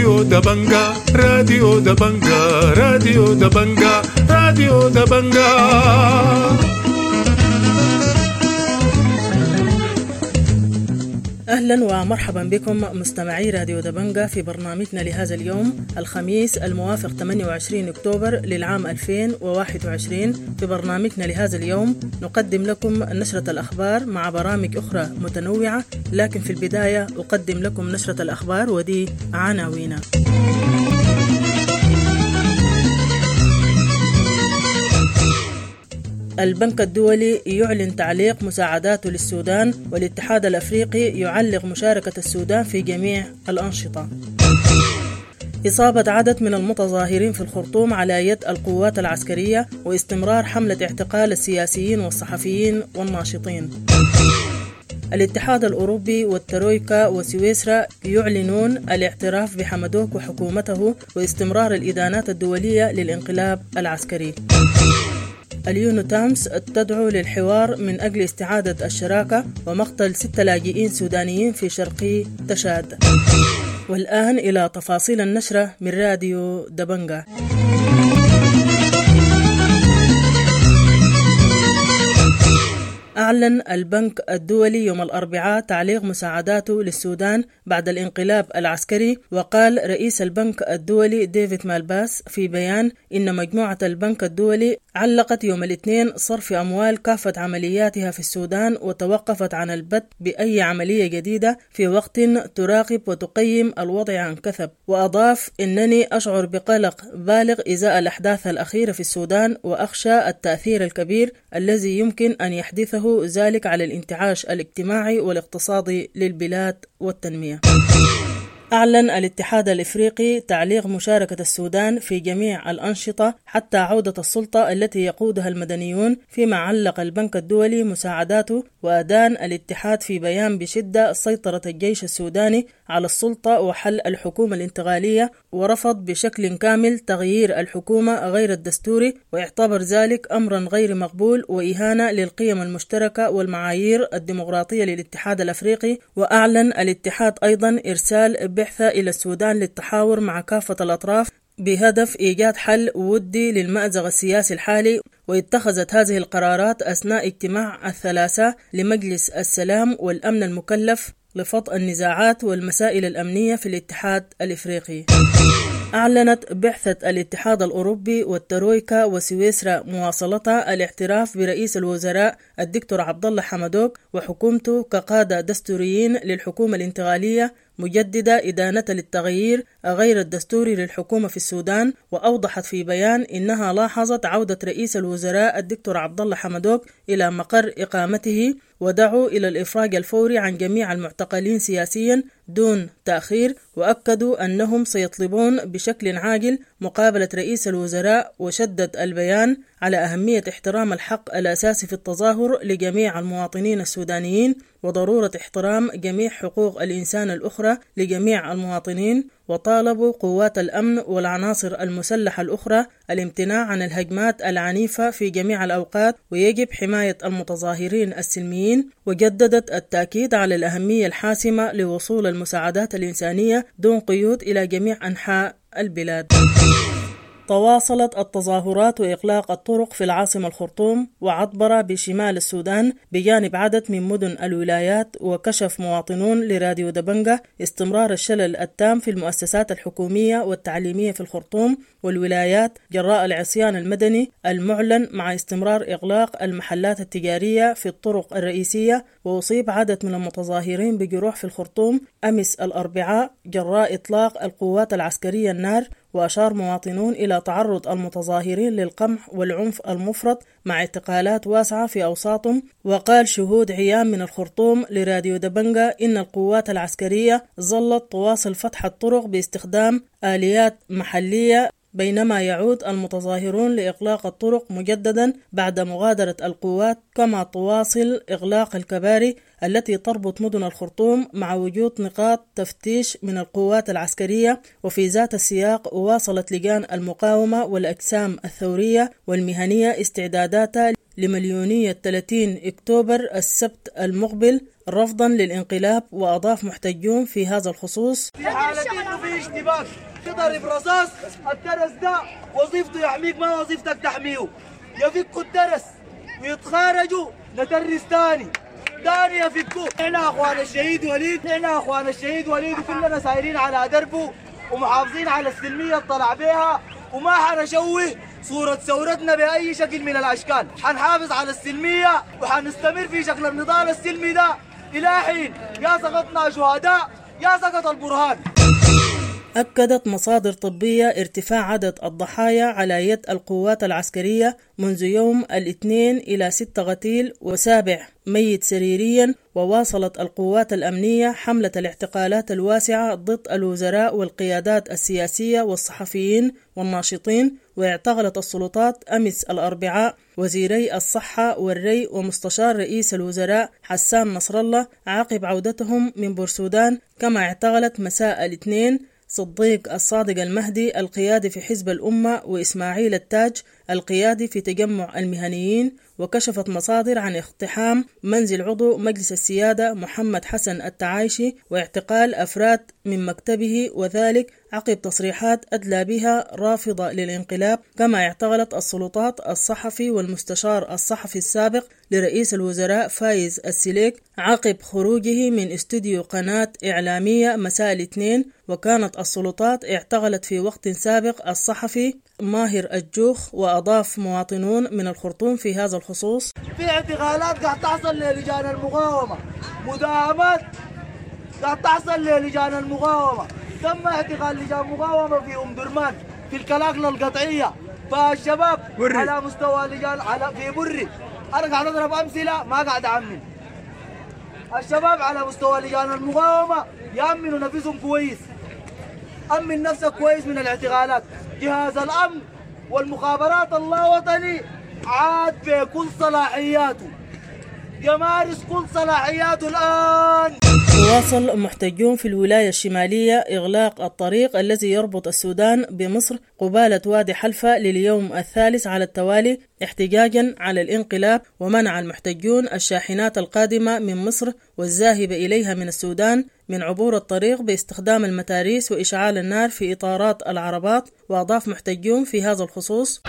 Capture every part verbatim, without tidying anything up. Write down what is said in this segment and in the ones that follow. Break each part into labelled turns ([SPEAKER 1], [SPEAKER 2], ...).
[SPEAKER 1] راديو دبنجا راديو دبنجا راديو دبنجا راديو دبنجا.
[SPEAKER 2] أهلا ومرحبا بكم مستمعي راديو دبنجا في برنامجنا لهذا اليوم الخميس الموافق ثمانية وعشرين أكتوبر للعام ألفين وواحد وعشرين. في برنامجنا لهذا اليوم نقدم لكم نشرة الأخبار مع برامج أخرى متنوعة، لكن في البداية أقدم لكم نشرة الأخبار ودي عناوينها. البنك الدولي يعلن تعليق مساعداته للسودان، والاتحاد الأفريقي يعلق مشاركة السودان في جميع الأنشطة. إصابة عدد من المتظاهرين في الخرطوم على يد القوات العسكرية، واستمرار حملة اعتقال السياسيين والصحفيين والناشطين. الاتحاد الأوروبي والترويكا وسويسرا يعلنون الاعتراف بحمدوك وحكومته واستمرار الإدانات الدولية للانقلاب العسكري. اليونو تامس تدعو للحوار من أجل استعادة الشراكة ومقتل ستة لاجئين سودانيين في شرقي تشاد. والآن إلى تفاصيل النشرة من راديو دبنجا. أعلن البنك الدولي يوم الأربعاء تعليق مساعداته للسودان بعد الانقلاب العسكري، وقال رئيس البنك الدولي ديفيد مالباس في بيان إن مجموعة البنك الدولي علقت يوم الاثنين صرف أموال كافة عملياتها في السودان، وتوقفت عن البت بأي عملية جديدة في وقت تراقب وتقيم الوضع عن كثب. وأضاف إنني أشعر بقلق بالغ إزاء الأحداث الأخيرة في السودان، وأخشى التأثير الكبير الذي يمكن أن يحدثه ذلك على الانتعاش الاجتماعي والاقتصادي للبلاد والتنمية. أعلن الاتحاد الإفريقي تعليق مشاركة السودان في جميع الأنشطة حتى عودة السلطة التي يقودها المدنيون، فيما علق البنك الدولي مساعداته. وأدان الاتحاد في بيان بشدة سيطرة الجيش السوداني على السلطة وحل الحكومة الانتقالية، ورفض بشكل كامل تغيير الحكومة غير الدستوري، واعتبر ذلك أمرا غير مقبول وإهانة للقيم المشتركة والمعايير الديمقراطية للاتحاد الأفريقي. وأعلن الاتحاد أيضا إرسال بعثة إلى السودان للتحاور مع كافة الأطراف بهدف إيجاد حل ودي للمأزق السياسي الحالي. واتخذت هذه القرارات أثناء اجتماع الثلاثاء لمجلس السلام والأمن المكلف لفض النزاعات والمسائل الأمنية في الاتحاد الإفريقي. أعلنت بعثة الاتحاد الأوروبي والترويكا وسويسرا مواصلتها الاعتراف برئيس الوزراء الدكتور عبدالله حمدوك وحكومته كقادة دستوريين للحكومة الانتقالية، مجددة إدانة للتغيير غير الدستوري للحكومة في السودان. وأوضحت في بيان إنها لاحظت عودة رئيس الوزراء الدكتور عبدالله حمدوك إلى مقر إقامته، ودعوا إلى الإفراج الفوري عن جميع المعتقلين سياسيا دون تأخير، وأكدوا أنهم سيطلبون بشكل عاجل مقابلة رئيس الوزراء. وشدد البيان على أهمية احترام الحق الأساسي في التظاهر لجميع المواطنين السودانيين، وضرورة احترام جميع حقوق الإنسان الأخرى لجميع المواطنين. وطالبوا قوات الأمن والعناصر المسلحة الأخرى الامتناع عن الهجمات العنيفة في جميع الأوقات، ويجب حماية المتظاهرين السلميين. وجددت التأكيد على الأهمية الحاسمة لوصول المساعدات الإنسانية دون قيود إلى جميع أنحاء البلاد. تواصلت التظاهرات وإغلاق الطرق في العاصمة الخرطوم وعطبرة بشمال السودان بجانب عدد من مدن الولايات. وكشف مواطنون لراديو دبنجا استمرار الشلل التام في المؤسسات الحكومية والتعليمية في الخرطوم والولايات جراء العصيان المدني المعلن، مع استمرار إغلاق المحلات التجارية في الطرق الرئيسية. وأصيب عدد من المتظاهرين بجروح في الخرطوم أمس الأربعاء جراء إطلاق القوات العسكرية النار. وأشار مواطنون إلى تعرض المتظاهرين للقمع والعنف المفرط مع اعتقالات واسعة في أوساطهم. وقال شهود عيان من الخرطوم لراديو دبنجا إن القوات العسكرية ظلت تواصل فتح الطرق باستخدام آليات محلية، بينما يعود المتظاهرون لإغلاق الطرق مجددا بعد مغادرة القوات، كما تواصل إغلاق الكباري التي تربط مدن الخرطوم مع وجود نقاط تفتيش من القوات العسكرية. وفي ذات السياق واصلت لجان المقاومة والأجسام الثورية والمهنية استعداداتها لمليونية ثلاثين أكتوبر السبت المقبل رفضا للانقلاب. وأضاف محتجون في هذا الخصوص:
[SPEAKER 3] في حالة إنه في اشتباك تضرب رصاص، الدرس ده وظيفته يحميك ما وظيفتك تحميه. يفكوا الدرس ويتخارجوا ندرس تاني تاني يفكوا. نحن أخوان الشهيد وليد، نحن أخوان الشهيد وليد وكلنا سايرين على دربه ومحافظين على السلمية اللي طلع بيها، وما حنشوه صورة ثورتنا بأي شكل من الأشكال. حنحافظ على السلمية وحنستمر في شكل النضال السلمي ده إلى حين يا سقطنا شهداء يا سقط البرهان.
[SPEAKER 2] أكدت مصادر طبية ارتفاع عدد الضحايا على يد القوات العسكرية منذ يوم الاثنين إلى ستة قتيل وسابع ميت سريريا. وواصلت القوات الأمنية حملة الاعتقالات الواسعة ضد الوزراء والقيادات السياسية والصحفيين والناشطين. واعتقلت السلطات أمس الأربعاء وزيري الصحة والري ومستشار رئيس الوزراء حسان نصر الله عقب عودتهم من بورسودان. كما اعتقلت مساء الاثنين صديق الصادق المهدي القيادي في حزب الأمة وإسماعيل التاج القيادي في تجمع المهنيين. وكشفت مصادر عن اقتحام منزل عضو مجلس السيادة محمد حسن التعايشي واعتقال أفراد من مكتبه، وذلك عقب تصريحات أدلى بها رافضة للانقلاب. كما اعتقلت السلطات الصحفي والمستشار الصحفي السابق لرئيس الوزراء فايز السليك عقب خروجه من استوديو قناة إعلامية مساء الاثنين. وكانت السلطات اعتقلت في وقت سابق الصحفي ماهر الجوخ. وأضاف مواطنون من الخرطوم في هذا الخصوص:
[SPEAKER 3] في اعتقالات قاعد تحصل للجان المقاومة، مداهمات قاعد تحصل للجان المقاومة. تم اعتقال لجان مقاومة في أم درمان في الكلاكلة القطعية. فالشباب بري. على مستوى لجان على في بري، أنا قاعد أضرب أمثلة ما قاعد أعمل. الشباب على مستوى لجان المقاومة يأمنوا نفسهم كويس. أمن نفسك كويس من الاعتقالات. جهاز الأمن والمخابرات اللاوطني عاد بكل صلاحياته يمارس كل صلاحياته الآن.
[SPEAKER 2] يواصل محتجون في الولاية الشمالية إغلاق الطريق الذي يربط السودان بمصر قبالة وادي حلفة لليوم الثالث على التوالي احتجاجا على الانقلاب. ومنع المحتجون الشاحنات القادمة من مصر والذاهبة إليها من السودان من عبور الطريق باستخدام المتاريس وإشعال النار في إطارات العربات. وأضاف محتجون في هذا الخصوص: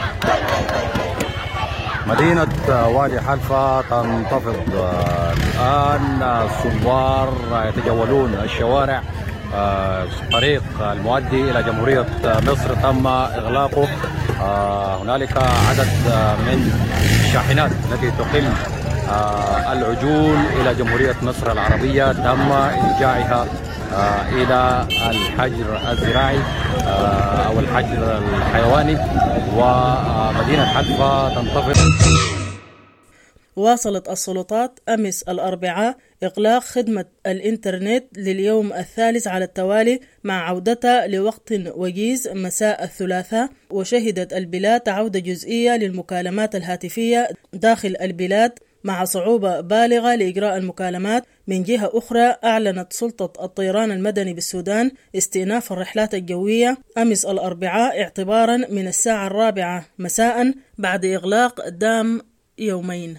[SPEAKER 4] مدينة وادي حلفة تنتفض الآن، الثوار يتجولون الشوارع. الطريق المؤدي إلى جمهورية مصر تم إغلاقه. هنالك عدد من الشاحنات التي تقل العجول إلى جمهورية مصر العربية تم إرجاعها إلى الحجر الزراعي أو الحجر الحيواني. ومدينة حلفة تنتفض.
[SPEAKER 2] واصلت السلطات أمس الأربعاء إغلاق خدمة الإنترنت لليوم الثالث على التوالي مع عودتها لوقت وجيز مساء الثلاثاء. وشهدت البلاد عودة جزئية للمكالمات الهاتفية داخل البلاد مع صعوبة بالغة لإجراء المكالمات. من جهة أخرى أعلنت سلطة الطيران المدني بالسودان استئناف الرحلات الجوية أمس الأربعاء اعتبارا من الساعة الرابعة مساء بعد إغلاق دام يومين.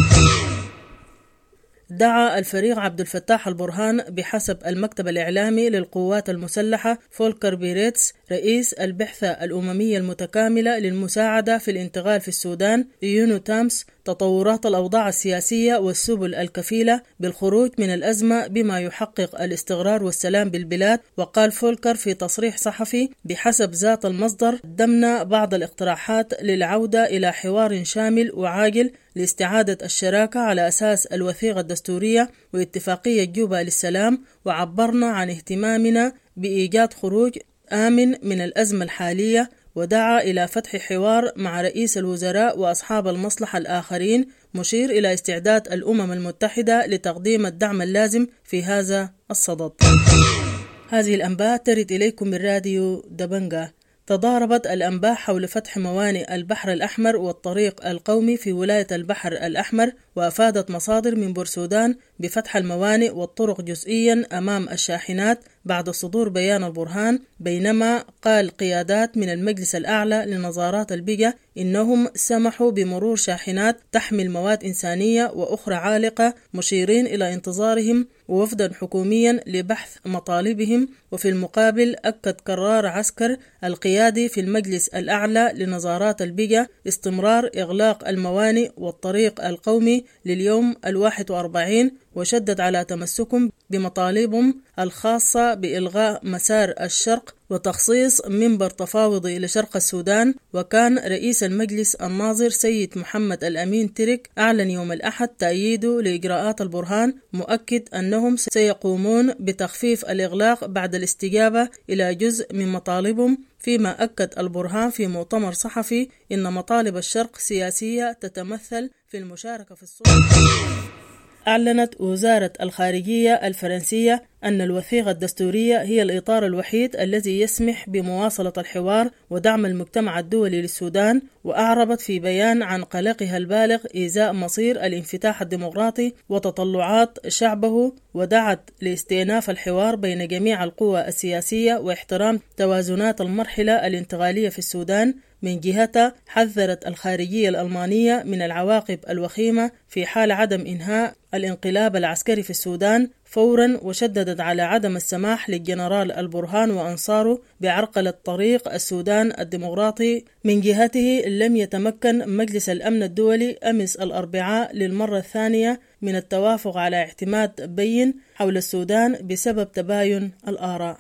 [SPEAKER 2] دعا الفريق عبد الفتاح البرهان بحسب المكتب الإعلامي للقوات المسلحة فولكر بيريتس رئيس البعثة الأممية المتكاملة للمساعدة في الانتقال في السودان يونو تامس تطورات الأوضاع السياسية والسبل الكفيلة بالخروج من الأزمة بما يحقق الاستقرار والسلام بالبلاد. وقال فولكر في تصريح صحفي بحسب ذات المصدر: قدمنا بعض الاقتراحات للعودة إلى حوار شامل وعاجل لاستعادة الشراكة على أساس الوثيقة الدستورية واتفاقية جوبا للسلام. وعبرنا عن اهتمامنا بإيجاد خروج آمن من الأزمة الحالية. ودعا إلى فتح حوار مع رئيس الوزراء وأصحاب المصلحة الآخرين، مشير إلى استعداد الأمم المتحدة لتقديم الدعم اللازم في هذا الصدد. هذه الأنباء ترد إليكم من راديو دبنجا. تضاربت الأنباء حول فتح موانئ البحر الأحمر والطريق القومي في ولاية البحر الأحمر وأفادت مصادر من بورسودان بفتح الموانئ والطرق جزئيا أمام الشاحنات بعد صدور بيان البرهان، بينما قال قيادات من المجلس الأعلى لنظارات البيئة إنهم سمحوا بمرور شاحنات تحمل مواد إنسانية وأخرى عالقة، مشيرين إلى انتظارهم ووفدا حكوميا لبحث مطالبهم. وفي المقابل أكد قرار عسكر القيادي في المجلس الأعلى لنظارات البيئة استمرار إغلاق الموانئ والطريق القومي لليوم الواحد وأربعين، وشدد على تمسكهم بمطالبهم الخاصة بإلغاء مسار الشرق وتخصيص منبر تفاوضي لشرق السودان. وكان رئيس المجلس الناظر سيد محمد الأمين ترك أعلن يوم الأحد تأييده لإجراءات البرهان، مؤكد أنهم سيقومون بتخفيف الإغلاق بعد الاستجابة إلى جزء من مطالبهم، فيما أكد البرهان في مؤتمر صحفي إن مطالب الشرق سياسية تتمثل في المشاركة في السلطة. أعلنت وزارة الخارجية الفرنسية أن الوثيقة الدستورية هي الإطار الوحيد الذي يسمح بمواصلة الحوار ودعم المجتمع الدولي للسودان، وأعربت في بيان عن قلقها البالغ إزاء مصير الانفتاح الديمقراطي وتطلعات شعبه، ودعت لاستئناف الحوار بين جميع القوى السياسية واحترام توازنات المرحلة الانتقالية في السودان. من جهتها حذرت الخارجية الألمانية من العواقب الوخيمة في حال عدم إنهاء الانقلاب العسكري في السودان فورا، وشددت على عدم السماح للجنرال البرهان وأنصاره بعرقلة طريق السودان الديمقراطي. من جهته لم يتمكن مجلس الأمن الدولي أمس الأربعاء للمرة الثانية من التوافق على اعتماد بين حول السودان بسبب تباين الآراء.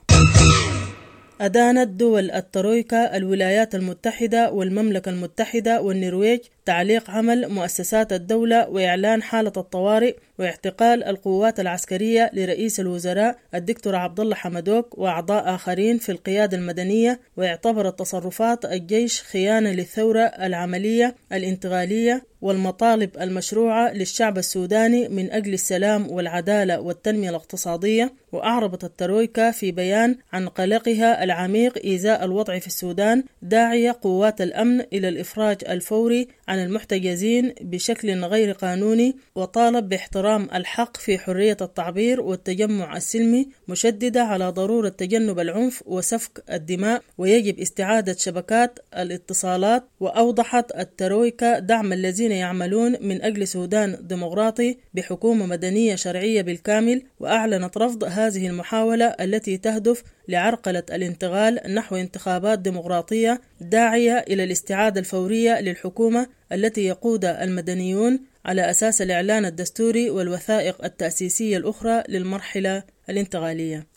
[SPEAKER 2] أدانت دول الترويكا الولايات المتحدة والمملكة المتحدة والنرويج تعليق عمل مؤسسات الدولة وإعلان حالة الطوارئ واعتقال القوات العسكرية لرئيس الوزراء الدكتور عبد الله حمدوك وأعضاء آخرين في القيادة المدنية، واعتبرت تصرفات الجيش خيانة للثورة العملية الانتقالية والمطالب المشروعة للشعب السوداني من أجل السلام والعدالة والتنمية الاقتصادية. وأعربت الترويكا في بيان عن قلقها العميق إزاء الوضع في السودان، داعية قوات الأمن إلى الإفراج الفوري عن المحتجزين بشكل غير قانوني، وطالب باحترام الحق في حرية التعبير والتجمع السلمي، مشددة على ضرورة تجنب العنف وسفك الدماء ويجب استعادة شبكات الاتصالات. وأوضحت الترويكا دعم الذين يعملون من أجل سودان ديمقراطي بحكومة مدنية شرعية بالكامل، وأعلنت رفض هذه المحاولة التي تهدف لعرقلة الانتقال نحو انتخابات ديمقراطية، داعية إلى الاستعادة الفورية للحكومة التي يقودها المدنيون على أساس الإعلان الدستوري والوثائق التأسيسية الأخرى للمرحلة الانتقالية.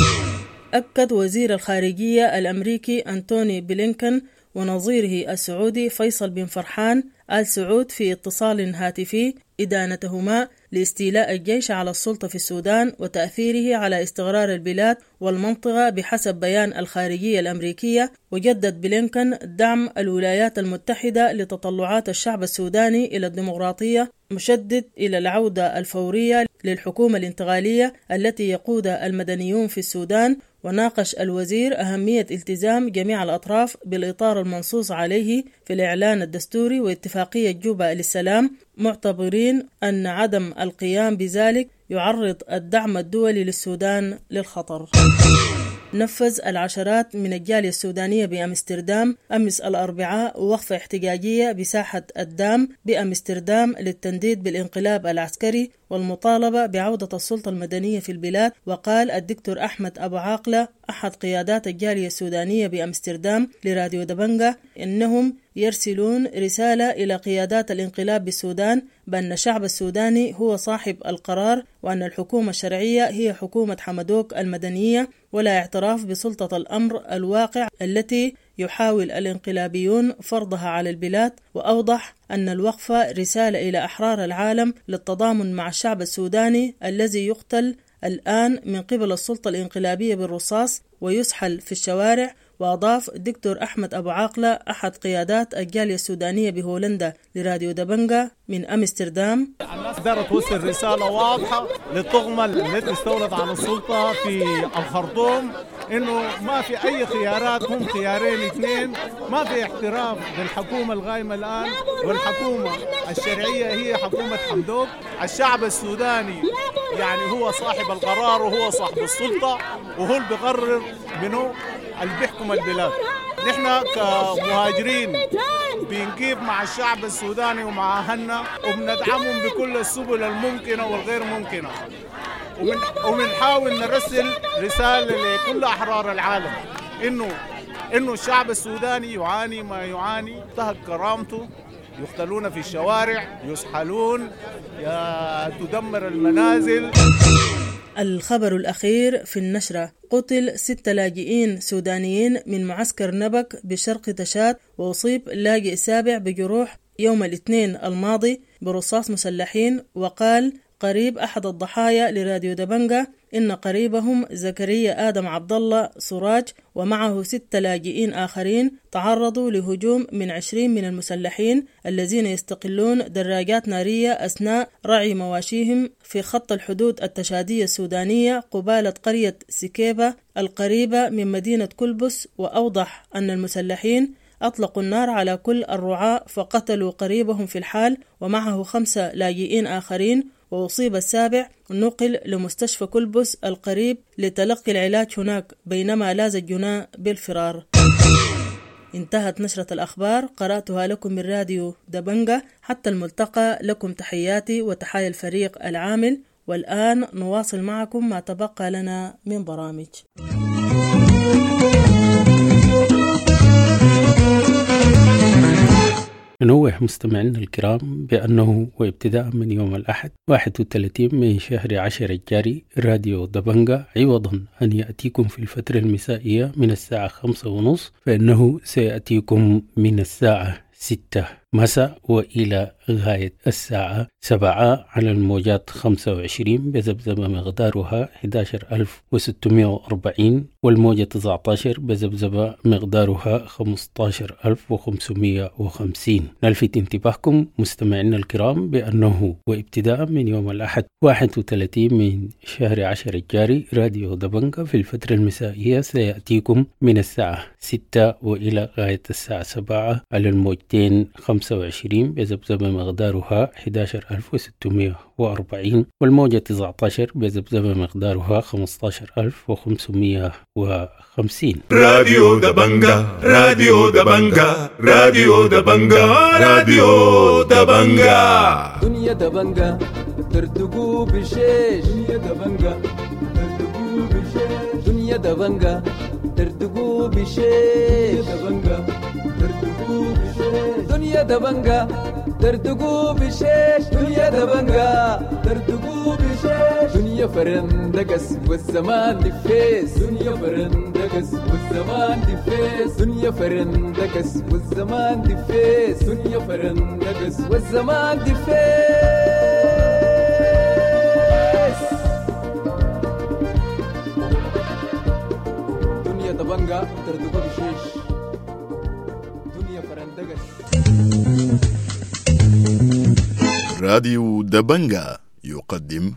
[SPEAKER 2] أكد وزير الخارجية الأمريكي أنتوني بلينكن ونظيره السعودي فيصل بن فرحان آل سعود في اتصال هاتفي إدانتهما لاستيلاء الجيش على السلطة في السودان وتأثيره على استقرار البلاد والمنطقة بحسب بيان الخارجية الأمريكية. وجدد بلينكن دعم الولايات المتحدة لتطلعات الشعب السوداني إلى الديمقراطية، مشدد إلى العودة الفورية للحكومة الانتقالية التي يقودها المدنيون في السودان. وناقش الوزير أهمية التزام جميع الأطراف بالإطار المنصوص عليه في الإعلان الدستوري واتفاقية جوبا للسلام، معتبرين أن عدم القيام بذلك يعرض الدعم الدولي للسودان للخطر. نفذ العشرات من الجالية السودانية بأمستردام أمس الأربعاء وقفة احتجاجية بساحة الدام بأمستردام للتنديد بالانقلاب العسكري والمطالبة بعودة السلطة المدنية في البلاد. وقال الدكتور أحمد أبو عاقلة أحد قيادات الجالية السودانية بأمستردام لراديو دبنجة إنهم يرسلون رسالة إلى قيادات الانقلاب بالسودان بأن الشعب السوداني هو صاحب القرار، وأن الحكومة الشرعية هي حكومة حمدوك المدنية، ولا اعتراف بسلطة الأمر الواقع التي يحاول الانقلابيون فرضها على البلاد. وأوضح أن الوقفة رسالة إلى أحرار العالم للتضامن مع الشعب السوداني الذي يقتل الآن من قبل السلطة الانقلابية بالرصاص ويسحل في الشوارع. وأضاف الدكتور أحمد أبو عاقلة أحد قيادات الجالية السودانية بهولندا لراديو دبنجة من أمستردام:
[SPEAKER 5] الناس دارت توصل رسالة واضحة للطغمة التي استولت على السلطة في الخرطوم إنه ما في أي خيارات، هم خيارين اثنين، ما في احترام للحكومة القائمة الآن، والحكومة الشرعية هي حكومة حمدوك. الشعب السوداني يعني هو صاحب القرار وهو صاحب السلطة، وهو اللي بيقرر منه اللي بيحكم البلاد. نحن كمهاجرين بنقيف مع الشعب السوداني ومع أهلنا، وبندعمهم بكل السبل الممكنة والغير ممكنة، وبنحاول نرسل رسالة لكل أحرار العالم إنه إنه الشعب السوداني يعاني ما يعاني، تهك كرامته، يقتلون في الشوارع، يسحلون، تدمر المنازل.
[SPEAKER 2] الخبر الأخير في النشرة: قتل ست لاجئين سودانيين من معسكر نبك بشرق تشاد، وأصيب لاجئ سابع بجروح يوم الاثنين الماضي برصاص مسلحين. وقال قريب أحد الضحايا لراديو دبنجة إن قريبهم زكريا آدم عبد الله سراج ومعه ست لاجئين آخرين تعرضوا لهجوم من عشرين من المسلحين الذين يستقلون دراجات نارية أثناء رعي مواشيهم في خط الحدود التشادية السودانية قبالة قرية سكيبة القريبة من مدينة كلبس. وأوضح أن المسلحين أطلقوا النار على كل الرعاة فقتلوا قريبهم في الحال ومعه خمسة لاجئين آخرين، وأصيب السابع نقل لمستشفى كلبس القريب لتلقي العلاج هناك بينما لاز الجناة بالفرار. انتهت نشرة الأخبار، قرأتها لكم من راديو دبنجة. حتى الملتقى، لكم تحياتي وتحايا الفريق العامل. والآن نواصل معكم ما تبقى لنا من برامج.
[SPEAKER 6] ننوه مستمعينا الكرام بأنه وابتداء من يوم الأحد واحد وثلاثين من شهر عشر الجاري راديو دبنجة عوضا أن يأتيكم في الفترة المسائية من الساعة خمسة ونصف، فإنه سيأتيكم من الساعة ستة مساء وإلى غاية الساعة سبعة على الموجات خمسة وعشرين بذبذبة مقدارها أحد عشر ألف وستمائة وأربعين، والموجة تسعة عشر بذبذبة مقدارها خمسة عشر ألف وخمسمائة وخمسين. نلفت انتباهكم مستمعينا الكرام بأنه وابتداء من يوم الأحد واحد وثلاثين من شهر عشر الجاري راديو دبنجة في الفترة المسائية سيأتيكم من الساعة ستة وإلى غاية الساعة سبعة على الموجتين خمسة وعشرين بذبذبة مقدارها أحد عشر ألف وستمائة وأربعين، والموجة تسعة عشر بذبذبة مقدارها خمسة عشر ألف وخمسمائة وخمسين.
[SPEAKER 1] راديو دبنجة، راديو دبنجة، راديو دبنجة، راديو دبنجة.
[SPEAKER 7] دنيا دبنجة ترتقو بشيش، دنيا دبنجة ترتقو بشيش، دنيا دبنجة ترتقو بشيش، دبنجة ترتقو بشيش، دنيا دبنجة ترتقو بشيش، دنيا دبنجة ترتقو بشيش، دنيا فرندقس والزمان دفيس، دنيا فرندقس والزمان دفيس، دنيا فرندقس والزمان دفيس، دنيا فرندقس والزمان دفيس. دنيا دبنجة ترتقو بشيش، دنيا فرندقس.
[SPEAKER 8] راديو دبنجة يقدم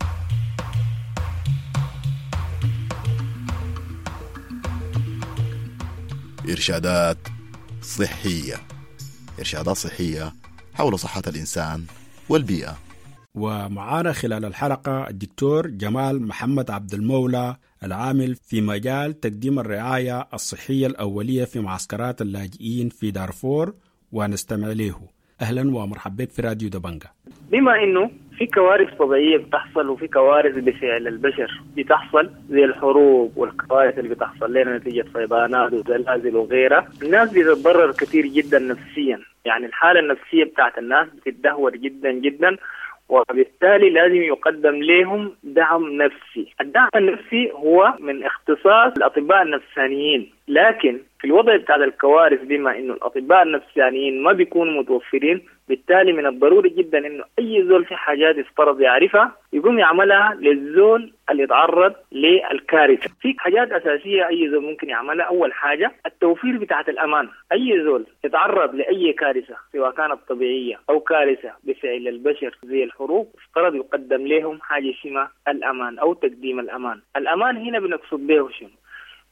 [SPEAKER 8] إرشادات صحية، إرشادات صحية حول صحة الإنسان والبيئة.
[SPEAKER 9] ومعانا خلال الحلقة الدكتور جمال محمد عبد المولى العامل في مجال تقديم الرعاية الصحية الأولية في معسكرات اللاجئين في دارفور، ونستمع له. أهلا ومرحبا بك في راديو دبنجة.
[SPEAKER 10] بما إنه في كوارث طبيعية بتحصل وفي كوارث بفعل البشر بتحصل زي الحروب والكوارث اللي بتحصل لنا نتيجة فيضانات وزلازل وغيرها، الناس بتتضرر كثير جدا نفسيا، يعني الحالة النفسية بتاعت الناس بتتدهور جدا جدا، وبالتالي لازم يقدم لهم دعم نفسي. الدعم النفسي هو من اختصاص الأطباء النفسانيين، لكن في الوضع بتاع الكوارث بما إنه الأطباء النفسانيين ما بيكونوا متوفرين، بالتالي من الضروري جدا إنه أي زول في حاجات يفترض يعرفها يقوم يعملها للزول اللي يتعرض للكارثة. في حاجات أساسية أي زول ممكن يعملها. أول حاجة التوفير بتاعة الأمان. أي زول يتعرض لأي كارثة سواء كانت طبيعية أو كارثة بفعل البشر زي الحروب، افترض يقدم لهم حاجة اسمها الأمان أو تقديم الأمان. الأمان هنا بنقصد به شنو؟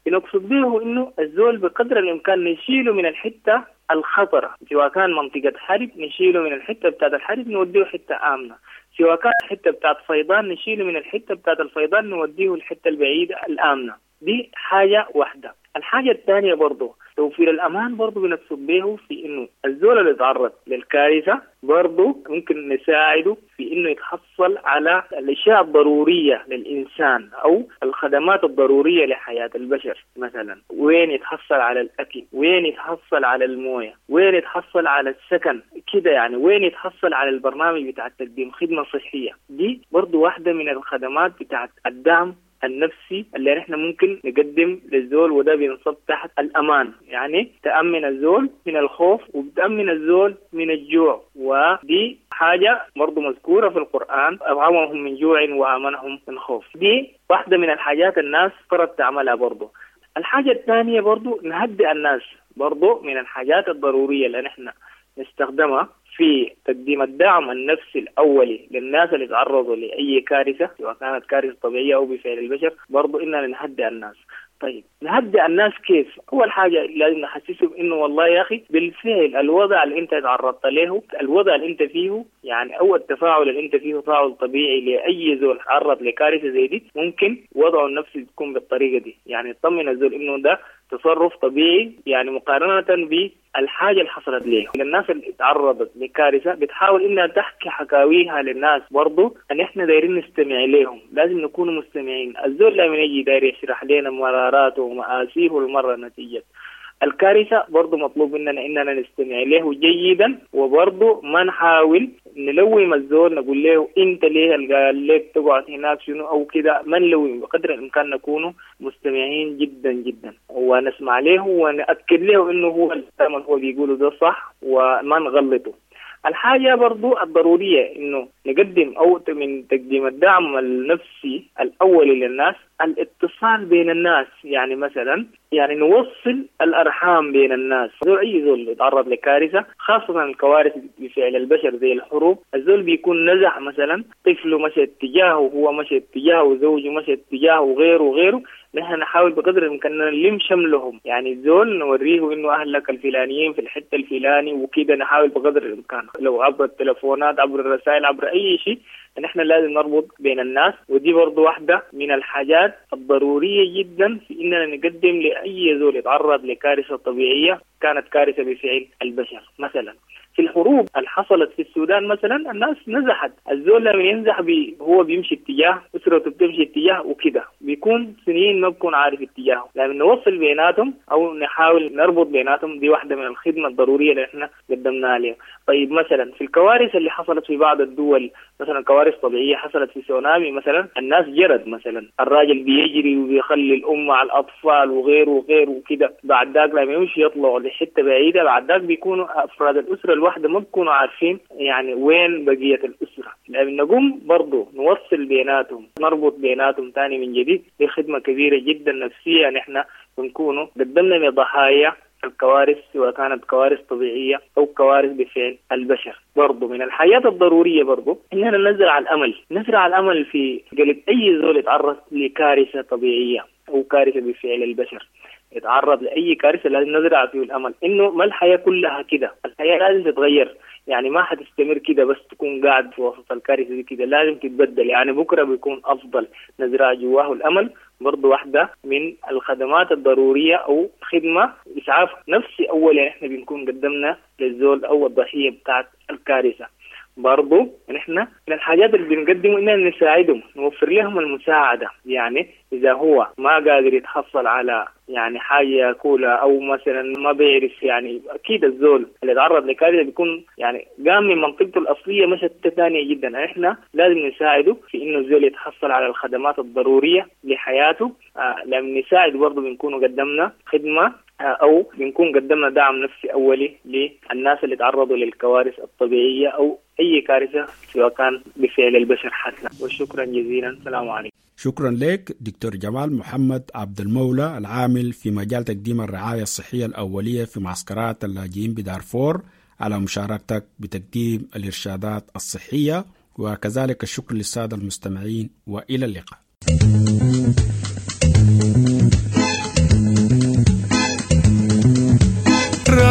[SPEAKER 10] بنقصد به إنه الزول بقدر الإمكان نشيله من الحتة الخطرة، سواء كان منطقة حرب نشيله من الحتة بتاعت الحرب نوديه حتة آمنة، سواء كان الحتة بتاعت فيضان نشيله من الحتة بتاعت الفيضان نوديه الحتة البعيدة الآمنة. دي حاجة واحدة. الحاجة الثانية برضو توفير الأمان برضو بنقصد به في إنه الزول اللي يتعرض للكارثة برضو ممكن نساعده في إنه يتحصل على الأشياء الضرورية للإنسان أو الخدمات الضرورية لحياة البشر، مثلا وين يتحصل على الأكل، وين يتحصل على الموية، وين يتحصل على السكن كده، يعني وين يتحصل على البرنامج بتاع تقديم خدمة صحية. دي برضو واحدة من الخدمات بتاعت الدعم النفسي اللي نحن ممكن نقدم للزول، وده بينصب تحت الأمان، يعني تأمن الزول من الخوف وبتأمن الزول من الجوع، ودي حاجة برضو مذكورة في القرآن، أطعمهم من جوع وآمنهم من خوف. دي واحدة من الحاجات الناس فرض تعملها برضو. الحاجة الثانية برضو نهدئ الناس، برضو من الحاجات الضرورية اللي نحن نستخدمها في تقديم الدعم النفسي الأولي للناس اللي تعرضوا لأي كارثة، سواء كانت كارثة طبيعية أو بفعل البشر، برضو إننا نهدئ الناس. طيب نهدئ الناس كيف؟ أول حاجة لازم نحسسهم إنه والله يا أخي بالفعل الوضع اللي أنت تعرضت له، الوضع اللي أنت فيه، يعني أول التفاعل اللي أنت فيه تفاعل طبيعي لأي زول تعرض لكارثة زي دي، ممكن وضعه النفسي تكون بالطريقة دي، يعني تطمن الزول إنه ده تصرف طبيعي، يعني مقارنة بالحاجة اللي حصلت له. الناس اللي تعرضت لكارثة بتحاول إنها تحكي حكاويها للناس، برضو أن إحنا دايرين نستمع لهم، لازم نكون مستمعين. الزول لما يجي داير يشرح لنا مراراته ومآسيه المرة نتيجة الكارثة، برضو مطلوب مننا إننا نستمع له جيدا، وبرضو ما نحاول نلوم الزول نقول له أنت ليه قال لك تقعد هناك شنو أو كده، ما نلوم، بقدر الإمكان نكون مستمعين جدا جدا ونسمع له ونأكد له إنه هو الكلام هو بيقوله ده صح وما نغلطه. الحاجة برضو الضرورية إنه نقدم أو من تقديم الدعم النفسي الأولي للناس الاتصال بين الناس، يعني مثلا يعني نوصل الأرحام بين الناس. زول أي زول يتعرض لكارثة، خاصة الكوارث بفعل البشر زي الحروب، الزول بيكون نزح مثلا طفله مشى اتجاهه، هو مشى اتجاهه، زوجه مشى اتجاهه، وغيره وغيره، نحن نحاول بقدر الإمكان نلم شملهم، يعني الزول نوريه إنه أهلك الفلانيين في الحتة الفلاني وكده، نحاول بقدر الإمكان لو عبر التلفونات عبر الرسائل عبر أي شيء، نحن لازم نربط بين الناس. ودي برضو واحدة من الحاجات الضرورية جدا في إننا نقدم لأي زول يتعرض لكارثة طبيعية كانت كارثة بفعل البشر. مثلا في الحروب اللي حصلت في السودان مثلا الناس نزحت، الزول لما ينزح بي هو بيمشي اتجاه، أسرته بتمشي اتجاه وكده، بيكون سنين ما بكون عارف اتجاهه، لازم نوصل بيناتهم أو نحاول نربط بيناتهم. دي واحدة من الخدمة الضرورية اللي احنا قدمناها عليها. طيب مثلا في الكوارث اللي حصلت في بعض الدول، مثلا كوارث طبيعية حصلت في سونامي مثلا، الناس جرد مثلا، الراجل بيجري وبيخلي الأم على الأطفال وغيره وغيره وكده، بعد ذاك لما يمشي يطلعوا لحتة بعيدة، بعد ذاك بيكونوا أفراد الأسرة الواحدة ما بيكونوا عارفين يعني وين بقية الأسرة. لازم نقوم برضو نوصل بيناتهم، نربط بيناتهم تاني من جديد. دي خدمة كبيرة جدا نفسية نحن بنكونوا قدمنا لضحايا الكوارث، سواء كانت كوارث طبيعية أو كوارث بفعل البشر. برضو من الحاجات الضرورية برضو إننا نزرع الأمل، نزرع الأمل في قلب أي زول يتعرض لكارثة طبيعية أو كارثة بفعل البشر، يتعرض لأي كارثة لازم نزرع فيه الأمل إنه ما الحياة كلها كده، الحياة لازم تتغير، يعني ما حتستمر كده بس تكون قاعد في وسط الكارثة دي كده، لازم تتبدل، يعني بكرة بيكون أفضل. نزرع جواه الأمل برضو واحدة من الخدمات الضرورية أو خدمة إسعاف نفسي أولا إحنا بنكون قدمنا للزول أو الضحية بتاعت الكارثة. برضو نحن من الحاجات اللي بنقدمه إننا نساعدهم، نوفر لهم المساعدة، يعني إذا هو ما قادر يتحصل على يعني حاجة يأكلها أو مثلا ما بيعرف، يعني أكيد الزول اللي تعرض لكارثة بيكون يعني قام من منطقته الأصلية مشت ثانية جدا، إحنا لازم نساعده في إنه الزول يتحصل على الخدمات الضرورية لحياته. آه لما نساعد برضو بنكون قدمنا خدمة أو بنكون قدمنا دعم نفسي أولي للناس اللي تعرضوا للكوارث الطبيعية أو أي كارثة سواء كان بفعل البشر حتى. وشكرا جزيلا، السلام عليكم.
[SPEAKER 9] شكرا لك دكتور جمال محمد عبد المولى، العامل في مجال تقديم الرعاية الصحية الأولية في معسكرات اللاجئين بدارفور، على مشاركتك بتقديم الإرشادات الصحية، وكذلك الشكر للسادة المستمعين، وإلى اللقاء.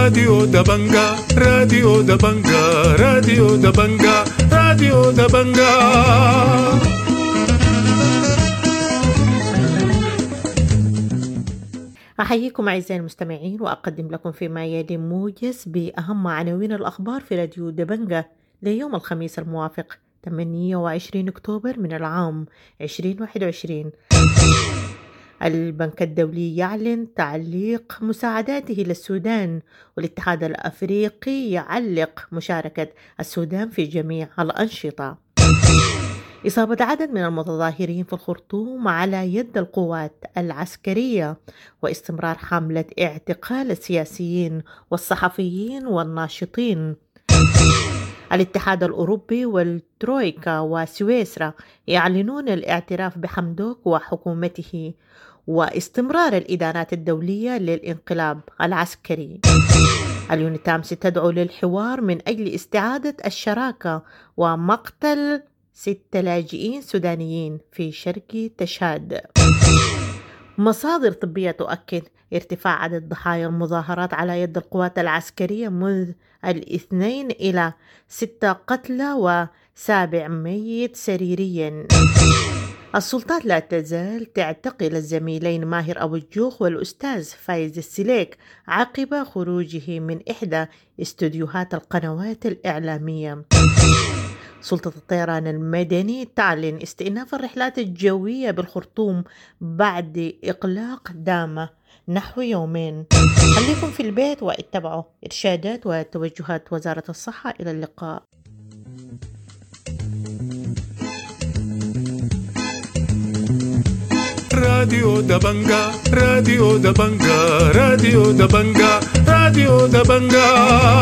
[SPEAKER 1] راديو دبنجا راديو دبنجا راديو دبنجا راديو دبنجا.
[SPEAKER 11] أحييكم أعزائي المستمعين وأقدم لكم فيما يلي موجز بأهم عناوين الأخبار في راديو دبنجا ليوم الخميس الموافق ثمانية وعشرين أكتوبر من العام عشرين واحد وعشرين. البنك الدولي يعلن تعليق مساعداته للسودان، والاتحاد الأفريقي يعلق مشاركة السودان في جميع الأنشطة. إصابة عدد من المتظاهرين في الخرطوم على يد القوات العسكرية، واستمرار حملة اعتقال السياسيين والصحفيين والناشطين. الاتحاد الأوروبي والترويكا وسويسرا يعلنون الاعتراف بحمدوك وحكومته، واستمرار الإدانات الدولية للانقلاب العسكري. اليونيتامس تدعو للحوار من أجل استعادة الشراكة ومقتل ست لاجئين سودانيين في شرق تشاد. مصادر طبية تؤكد ارتفاع عدد ضحايا المظاهرات على يد القوات العسكرية منذ الاثنين إلى ستة قتلى وسابع ميت سريريا. السلطات لا تزال تعتقل الزميلين ماهر أبو الجوخ والأستاذ فايز السليك عقب خروجه من إحدى استوديوهات القنوات الإعلامية. سلطة الطيران المدني تعلن استئناف الرحلات الجوية بالخرطوم بعد إغلاق دام نحو يومين. خليكم في البيت واتبعوا إرشادات وتوجهات وزارة الصحة. إلى اللقاء.
[SPEAKER 1] راديو دبنجا راديو دبنجا راديو دبنجا راديو دبنجا.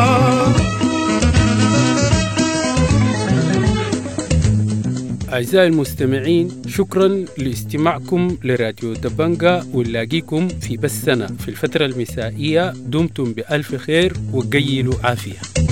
[SPEAKER 6] أعزائي المستمعين، شكرا لاستماعكم لراديو دبنجا، ونلاقيكم في بثنا في الفترة المسائية. دمتم بألف خير وقيلوا عافية.